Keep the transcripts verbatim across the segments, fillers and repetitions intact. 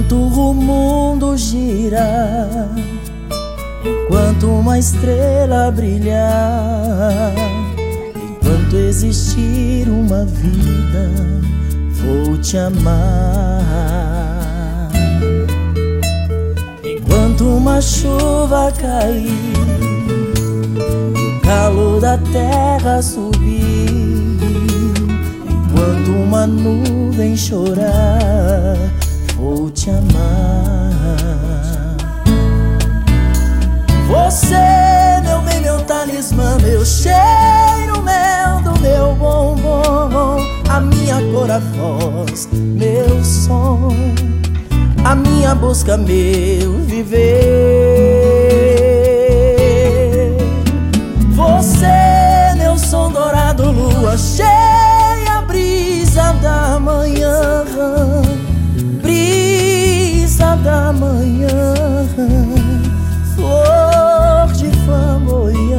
Enquanto o mundo gira, enquanto uma estrela brilhar, enquanto existir uma vida, vou te amar. Enquanto uma chuva cair, o calor da terra subir, enquanto uma nuvem chorar, vou te amar. Você, meu bem, meu talismã, meu cheiro, mel do meu bombom, a minha cor, a voz, meu som, a minha busca, meu viver. Você, meu som dourado, lua cheia, brisa da manhã, brisa da manhã, flor de flamboyant.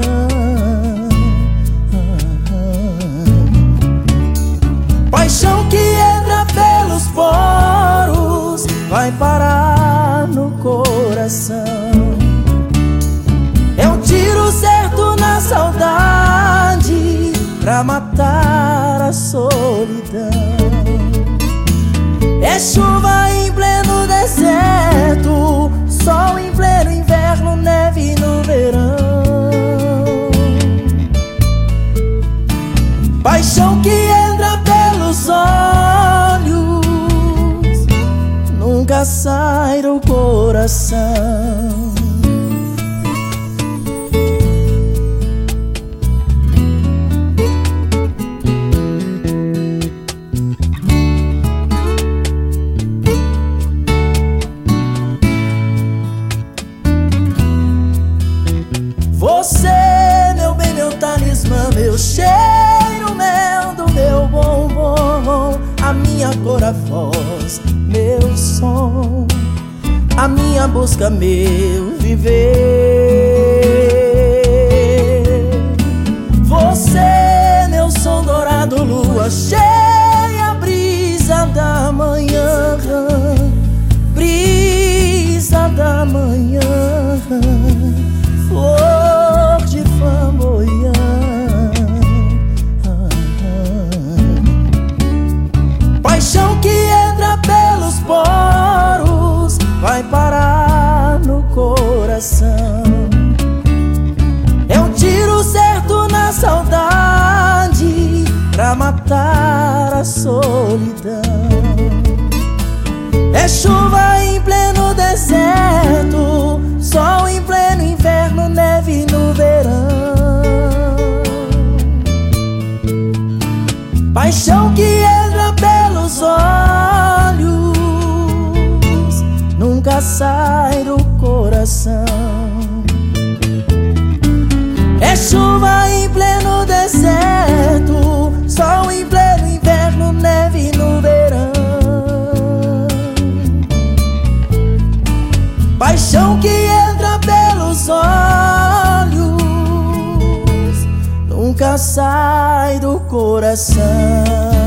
Paixão que entra pelos poros, vai parar no coração. É um tiro certo na saudade, pra matar a solidão. É chuva em pleno deserto, sol em pleno inverno, neve no verão. Paixão que entra pelos olhos, nunca sai do coração. Você, meu bem, meu talismã, meu cheiro, mel do meu bombom, a minha cor, a voz, meu som, a minha busca, meu viver. Você, meu som dourado, lua cheia, brisa da manhã, brisa da manhã, flor de flamboyant. Paixão que entra pelos poros, vai parar no coração. É um tiro certo na saudade, pra matar a solidão. É chuva em pleno deserto, sol em pleno inverno, neve no verão. Paixão que entra pelos olhos, nunca sai do coração. É chuva em pleno deserto, sol em pleno inverno, neve no verão. Paixão que entra pelos olhos, nunca sai do coração.